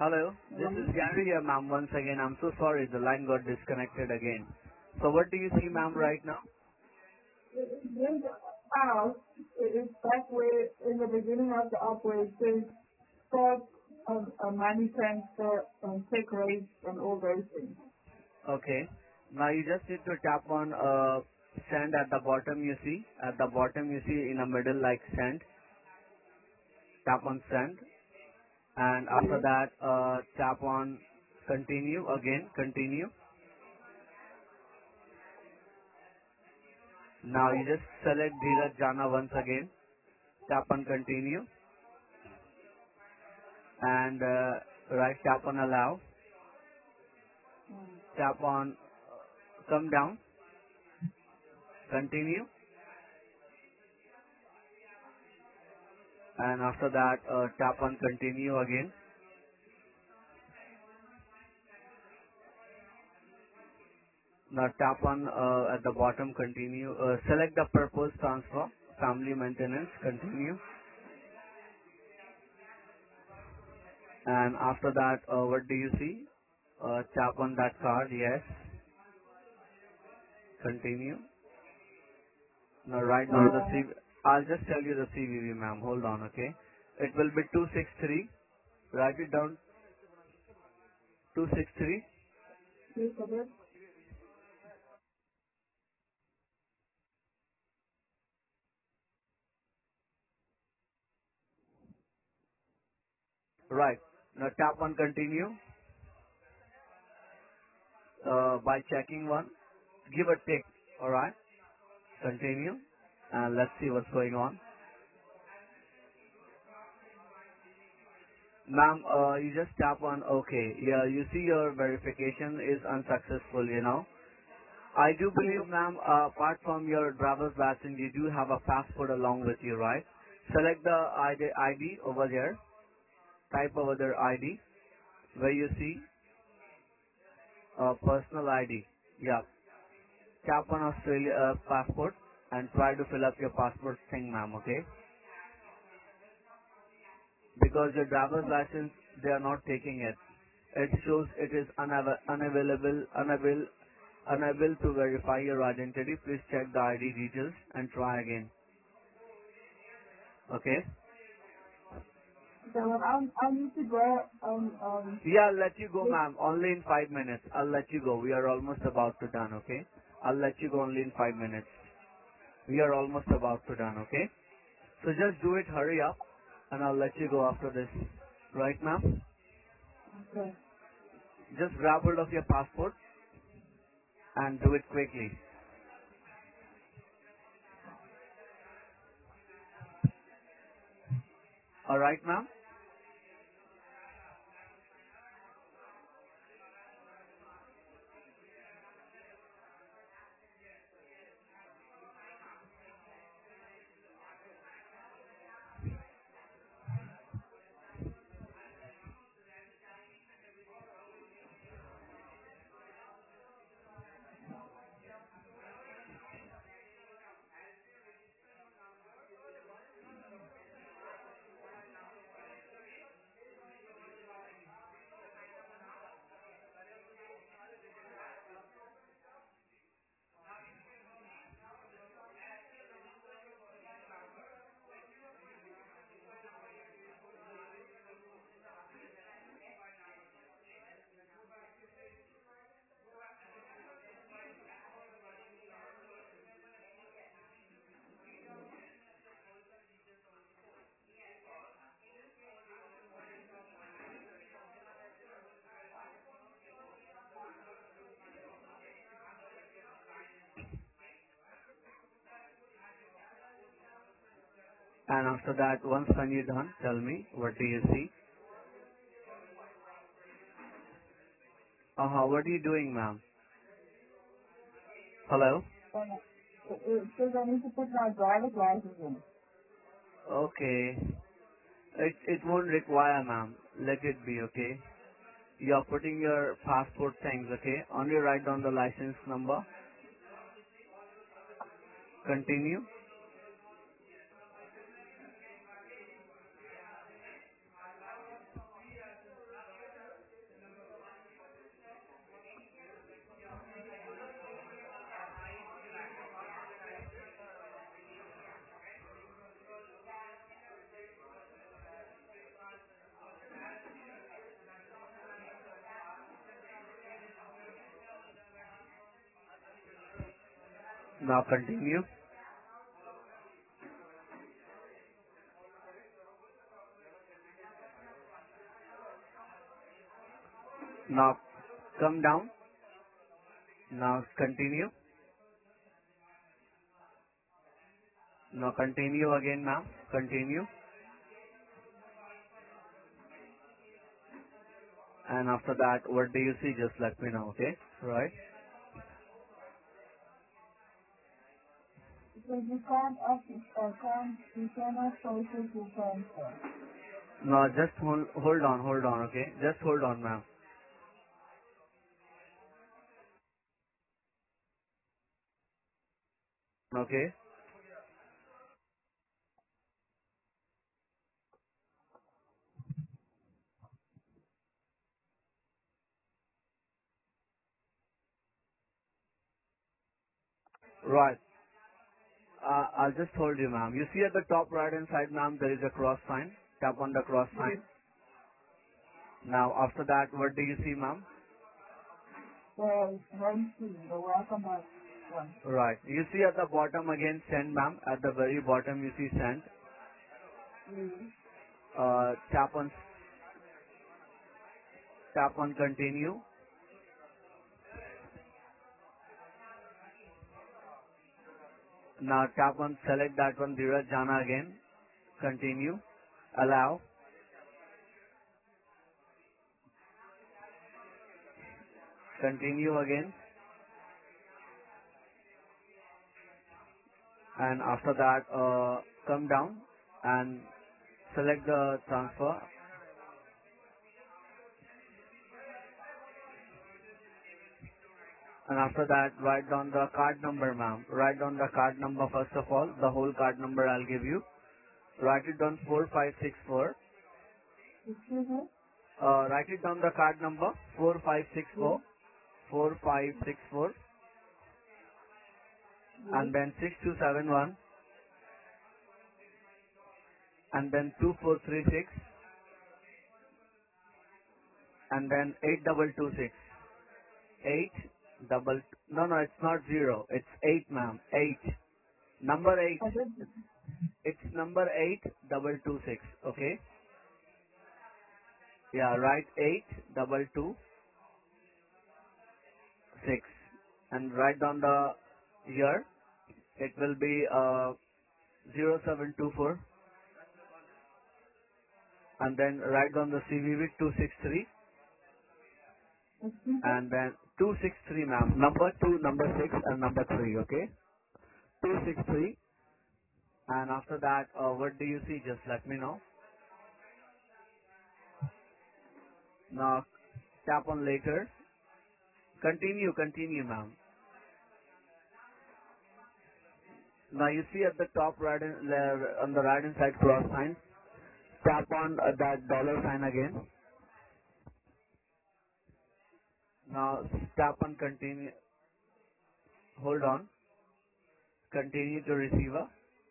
Hello, this Hello? is Gary here, ma'am. Once again, I'm so sorry, the line got disconnected again. So what do you see, ma'am, right now? In the house, it's back where in the beginning of the opera it says start money transfer and take rates and all those things. Okay. Now you just need to tap on send at the bottom. You see at the bottom you see in the middle like send. Tap on send, and after Yes. that tap on continue again. Continue. Now you just select Dheeraj Jana once again. Tap on continue, and right tap on allow. Tap on come down. Continue, and after that tap on continue again. Now tap on at the bottom continue. Select the purpose transfer, family maintenance, continue. And after that, what do you see? Tap on that card, yes, continue. Now write down the Uh, CV. I'll just tell you the CVV, ma'am. Hold on, okay? It will be 263. Write it down, 263. yes, okay. Right. Now tap on continue by checking one. Give a tick, alright? Continue. And let's see what's going on. Ma'am, you just tap on OK. Yeah, you see your verification is unsuccessful, you know. I do believe, ma'am, apart from your driver's license, you do have a passport along with you, right? Select the ID over there. Type over there ID, where you see personal ID. Yeah. Tap on Australia passport and try to fill up your passport thing, ma'am, okay? Because your driver's license, they are not taking it. It shows it is unable to verify your identity. Please check the ID details and try again. Okay? So I need to go Yeah, I'll let you go, yes, ma'am. Only in 5 minutes. I'll let you go. We are almost about to done, okay? I'll let you go only in 5 minutes. We are almost about to done, okay? So just do it, hurry up, and I'll let you go after this. Right, ma'am? okay. Just grab hold of your passport and do it quickly. Alright, ma'am? And after that, once when you're done, tell me, what do you see? What are you doing, ma'am? Hello? It says I need to put my driver's license in. Okay. It won't require, ma'am. Let it be, okay? You're putting your passport things, okay? Only write down the license number. Continue. Now continue. Now come down. Now continue. Now continue again, ma'am. Continue. And after that, what do you see? Just let me know, okay? Right? Because you cannot process your transfer. No, just hold on, okay? Just hold on, ma'am. Okay? Right. I'll just hold you, ma'am. You see at the top right hand side, ma'am, there is a cross sign. Tap on the cross sign. Now, after that, what do you see, ma'am? The welcome back one. Right. You see at the bottom again, send, ma'am. At the very bottom, you see send. Tap on continue. Now tap on select that one, Dheeraj Jana again. Continue. Allow. Continue again. And after that, come down and select the transfer. And after that, write down the card number, ma'am. Write down the card number first of all. The whole card number I'll give you. Write it down 4564. Excuse me? Write it down the card number 4564. 4564. And then 6271. And then 2436. And then 8226. 8 double. No, it's not 0. It's 8, ma'am. 8. Number 8. It's number 8226. Okay? Yeah, write 8226. And write down the year. It will be 0724. And then write down the CVV 263. And then 263, ma'am. Number 2, number 6, and number 3. Okay? 263. And after that, what do you see? Just let me know. Now, tap on later. Continue, ma'am. Now you see at the top right on the right hand side cross sign. Tap on that dollar sign again. Now tap on continue. Hold on. Continue to receiver.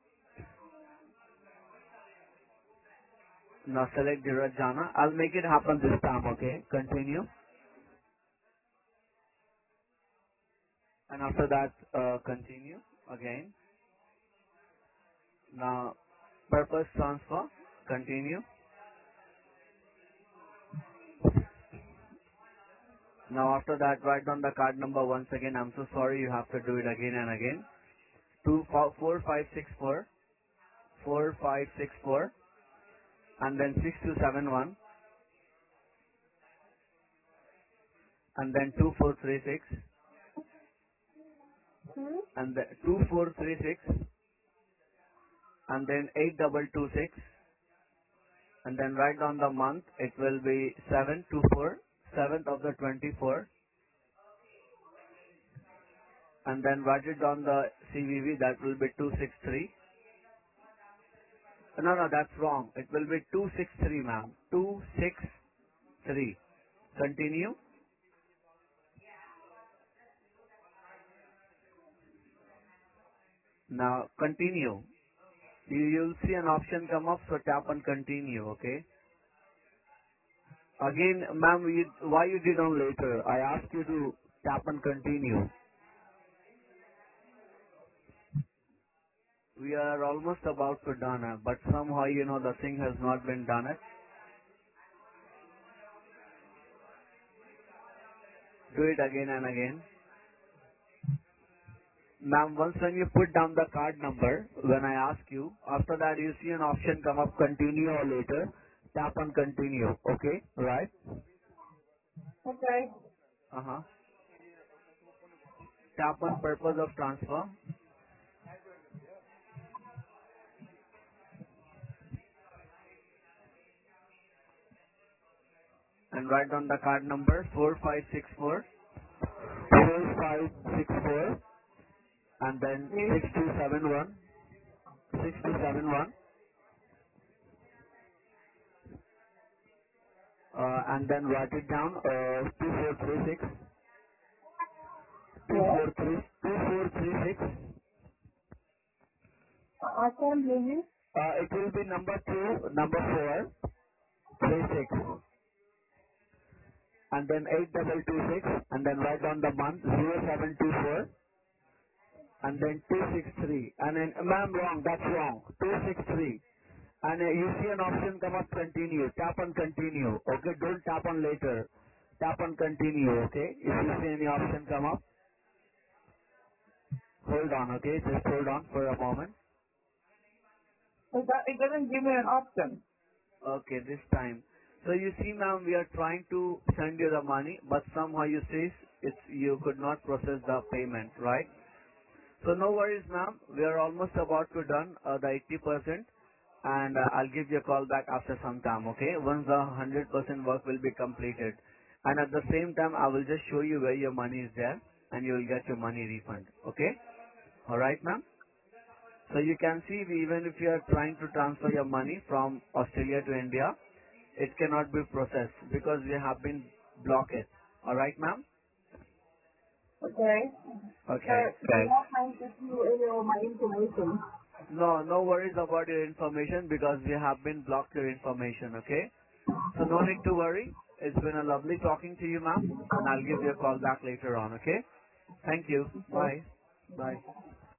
Now select Dheeraj Jana. I'll make it happen this time. Okay. Continue. And after that, continue again. Now purpose transfer. Continue. Now after that, write down the card number once again. I'm so sorry, you have to do it again and again. 4564, 4564, and then 6271, and then 2436, and then 2436, and then 8226, and then write down the month. It will be 724, 7th of the 24, and then write it down the CVV. That will be 263. No, that's wrong. It will be 263, ma'am. 263. Continue. Now continue. You'll see an option come up, so tap on continue, okay? Again, ma'am, why you did on later? I asked you to tap on continue. We are almost about to done it, but somehow, the thing has not been done it. Do it again and again. Ma'am, once when you put down the card number, when I ask you, after that you see an option come up, continue or later. Tap on continue. Okay? Right? Okay. Uh-huh. Tap on purpose of transfer and write down the card number 4564 4564 and then Yes. 6271 6271 and then write it down 2436 Yes. 2436. I can't hear you. It will be number 2, number 4, 36 and then 8226 and then write down the month 0724 and then 263 and then ma'am wrong, that's wrong, 263 and you see an option come up continue, tap on continue, okay, don't tap on later, tap on continue, okay, if you see any option come up, hold on, okay, just hold on for a moment. It doesn't give me an option. Okay, this time. So you see, ma'am, we are trying to send you the money, but somehow you say you could not process the payment, right? So no worries, ma'am. We are almost about to done the 80%, and I'll give you a call back after some time, okay? Once the 100% work will be completed, and at the same time, I will just show you where your money is there, and you will get your money refund, okay? All right, ma'am. So you can see, even if you are trying to transfer your money from Australia to India, it cannot be processed because we have been blocked. Alright, ma'am? Okay. Okay, I'm okay. not trying to give you any of my information. No, no worries about your information because we have been blocked your information, okay? So no need to worry. It's been a lovely talking to you, ma'am, and I'll give you a call back later on, okay? Thank you. Okay. Bye. Bye.